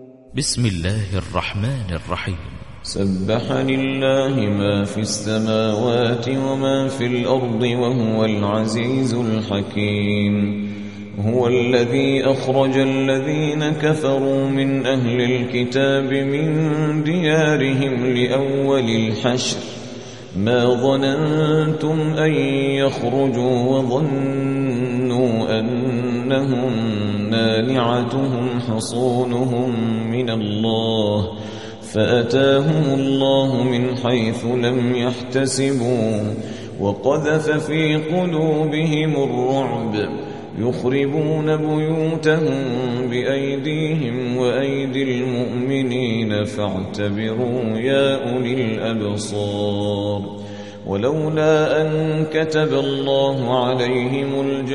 بسم الله الرحمن الرحيم. سبح لله ما في السماوات وما في الأرض وهو العزيز الحكيم. هو الذي أخرج الذين كفروا من أهل الكتاب من ديارهم لأول الحشر ما ظننتم أن يخرجوا وظنوا أنهم مانعتهم حصونهم من الله فأتاهم الله من حيث لم يحتسبوا وقذف في قلوبهم الرعب يخربون بيوتهم بأيديهم وأيدي المؤمنين فاعتبروا يا أولي الأبصار. ولولا أن كتب الله عليهم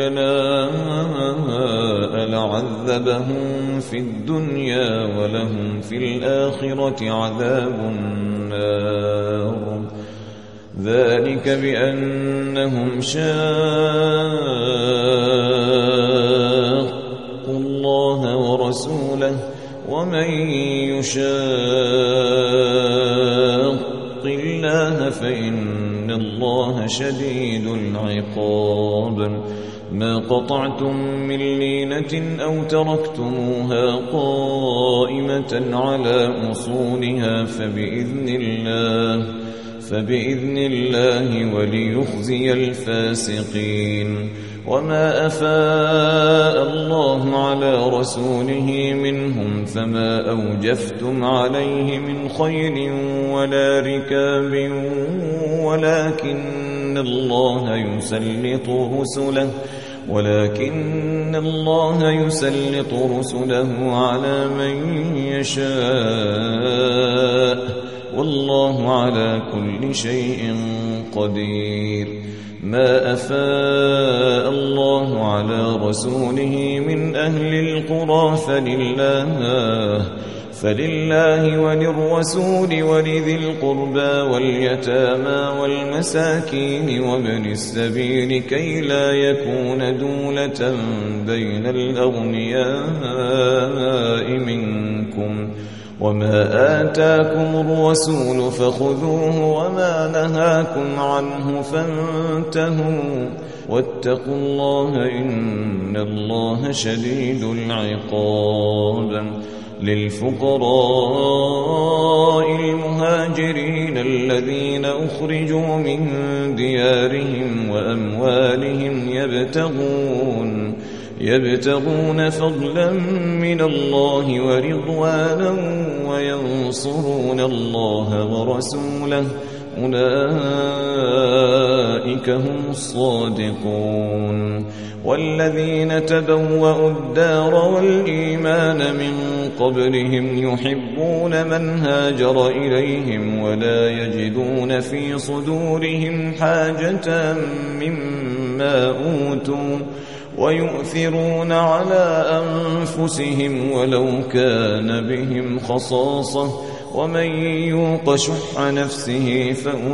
الجلاء لعذبهم في الدنيا ولهم في الآخرة عذاب النار. ذلك بأنهم شاقوا الله ورسوله ومن يشاق الله فإن الله شديد العقاب. ما قطعتم من لينة أو تركتموها قائمة على أصولها فبإذن الله وليخزي الفاسقين. وما أفاء الله على رسوله منهم فما أوجفتم عليه من خيل ولا ركاب ولكن الله يسلط رسله على من يشاء والله على كل شيء قدير. ما أفاء الله على رسوله من أهل القرى فلله وللرسول ولذي القربى واليتامى والمساكين وابن السبيل كي لا يكون دولة بين الأغنياء منكم. وما آتاكم الرسول فخذوه وما نهاكم عنه فانتهوا واتقوا الله إن الله شديد العقاب. للفقراء المهاجرين الذين أخرجوا من ديارهم وأموالهم يبتغون فضلا من الله ورضوانا وينصرون الله ورسوله أولئك هم الصادقون. والذين تبوأوا الدار والإيمان من قبلهم يحبون من هاجر إليهم ولا يجدون في صدورهم حاجة مما أوتوا ويؤثرون على أنفسهم ولو كان بهم خصاصة ومن يوق شح نفسه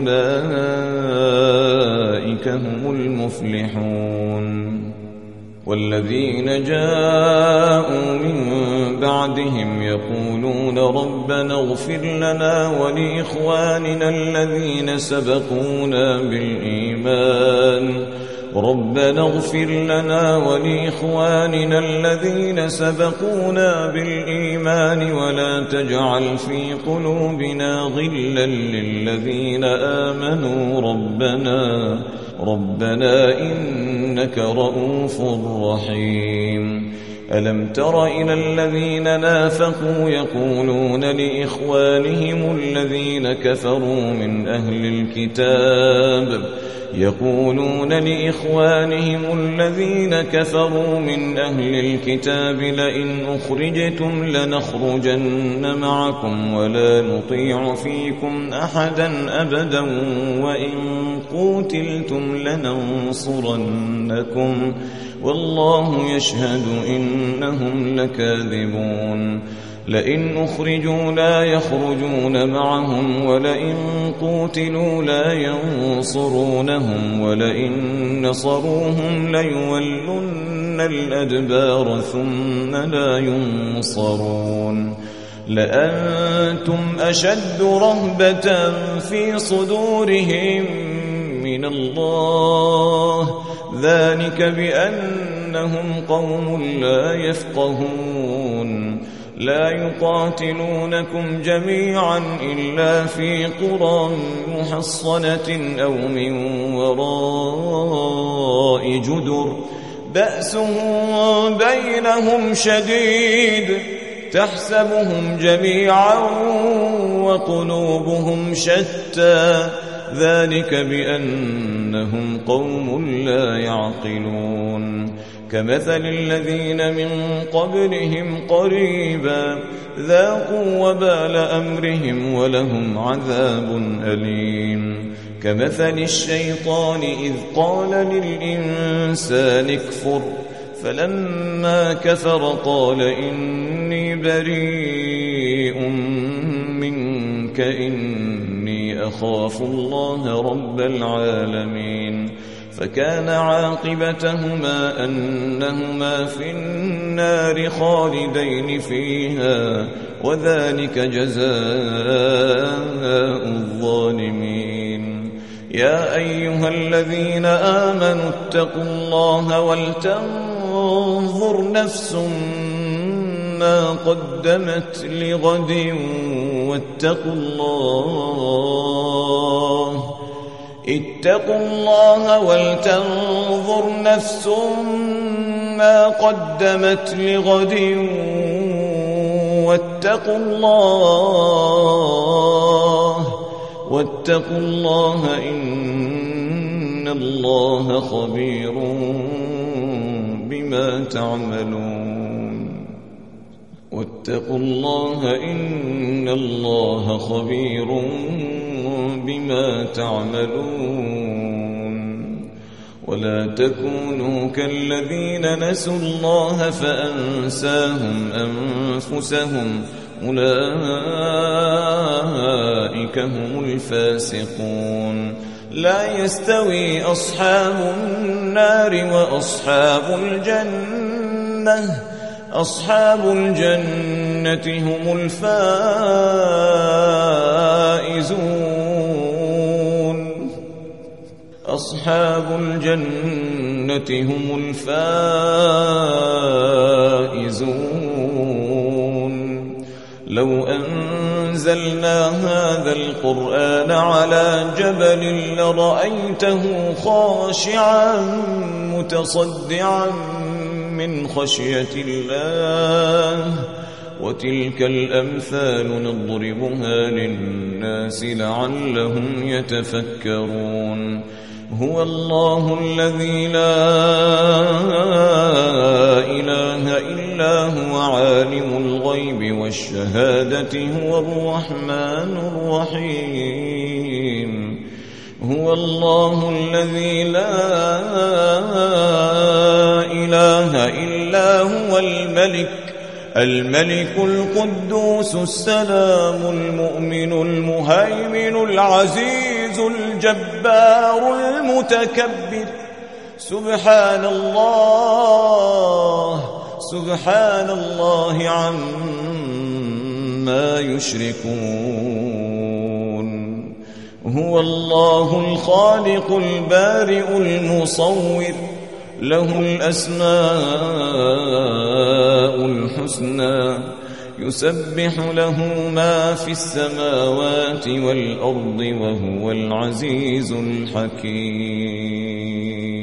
فأولئك هم المفلحون. والذين جاءوا من بعدهم يقولون ربنا اغفر لنا ولإخواننا الذين سبقونا بالإيمان ولا تجعل في قلوبنا غلا للذين آمنوا ربنا إنك رؤوف رحيم. ألم تر إلى الذين نافقوا يقولون لإخوانهم الذين كفروا من أهل الكتاب لئن أخرجتم لنخرجن معكم ولا نطيع فيكم أحدا أبدا وإن قوتلتم لننصرنكم والله يشهد إنهم لكاذبون. لئن أخرجوا لا يخرجون معهم ولئن قوتلوا لا ينصرونهم ولئن نصروهم ليولن الأدبار ثم لا ينصرون. لأنتم أشد رهبة في صدورهم من الله، ذلك بأنهم قوم لا يفقهون. لا يقاتلونكم جميعا إلا في قرى محصنة أو من وراء جدر بأسهم بينهم شديد، تحسبهم جميعا وقلوبهم شتى، ذلك بأنهم قوم لا يعقلون. كمثل الذين من قبلهم قريبا ذاقوا وبال أمرهم ولهم عذاب أليم. كمثل الشيطان إذ قال للإنسان اكفر فلما كفر قال إني بريء منك إني أخاف الله رب العالمين. فكان عاقبتهما أنهما في النار خالدين فيها، وذلك جزاء الظالمين. يا أيها الذين آمنوا اتقوا الله ولتنظر نفس ما قدمت لغد اتقوا الله ولتنظر نفس ما قدمت لغد واتقوا الله إن الله خبير بما تعملون. واتقوا الله إن الله خبير بما تعملون. ولا تكونوا كالذين نسوا الله فأنساهم أنفسهم أولئك هم الفاسقون. لا يستوي أصحاب النار وأصحاب الجنة، أصحاب الجنة هم الفائزون، أصحاب الجنة هم الفائزون. لو أنزلنا هذا القرآن على جبل لرأيته خاشعا متصدعا من خشية الله. وتلك الأمثال نضربها للناس لعلهم يتفكرون. هو الله الذي لا إله إلا هو عالم الغيب والشهادة هو الرحمن الرحيم. هو الله الذي لا إله إلا هو الملك القدوس السلام المؤمن المهيمن العزيز الجبار المتكبر. سبحان الله عما يشركون. هو الله الخالق البارئ المصور، له الأسماء الحسنى، يسبح له ما في السماوات والأرض وهو العزيز الحكيم.